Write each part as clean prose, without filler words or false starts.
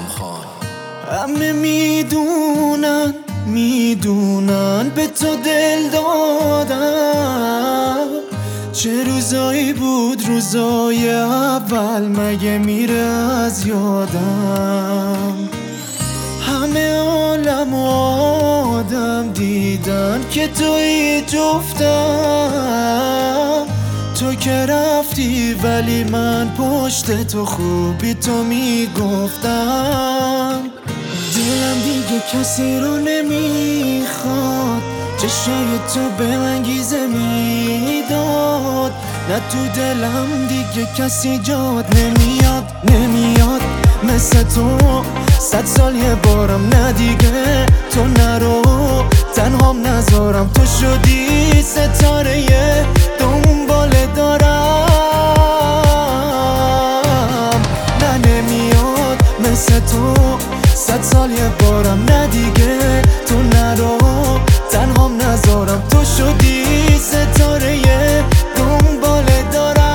خان. همه میدونن به تو دل دادم. چه روزایی بود روزای اول، مگه میره از یادم. همه عالم و آدم دیدن که توی جفتم. تو که رفتی ولی من پشت تو خوبی تو میگفتم. دلم دیگه کسی رو نمیخواد، چشای تو به انگیزه میداد. نه تو دلم دیگه کسی جاد نمیاد مثل تو. 100 سال یه بارم نه دیگه تو نرو، تنهام نذارم. تو شدی ستاره دنبال دارم. نه نمیاد مثل تو. 100 سال یه بارم نه دیگه تو نرو، تنهام نذارم. تو شدی ستاره دنبال دارم.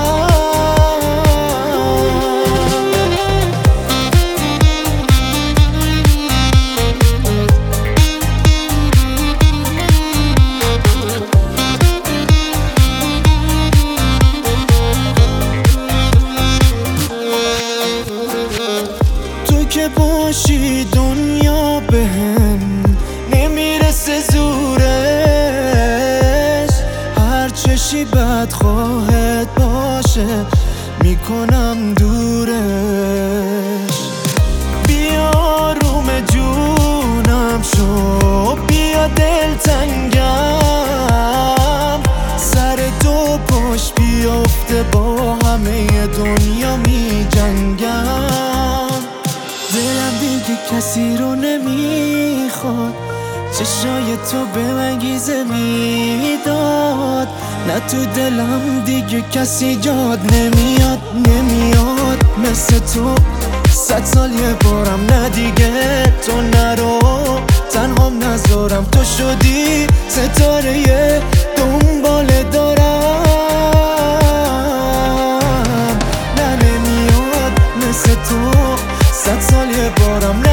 تو که باشی دنیا بهم نمیرسه زورش. هر چشی بدخواهت باشه میکنم دورش. بیا روم جونم شو، بیا دلتنگم. سر دو پاش بیافته با همه دنیا میجنگم. دلم دیگه کسی رو نمیخواد، چشای تو به انگیزه میداد. نه تو دلم دیگه کسی جاد نمیاد مثل تو. 100 سال یه بارم نه دیگه تو نرو، تنهام نذارم. تو شدی ستاره دنبال دارم. نه نمیاد مثل تو. 100 سال یه بارم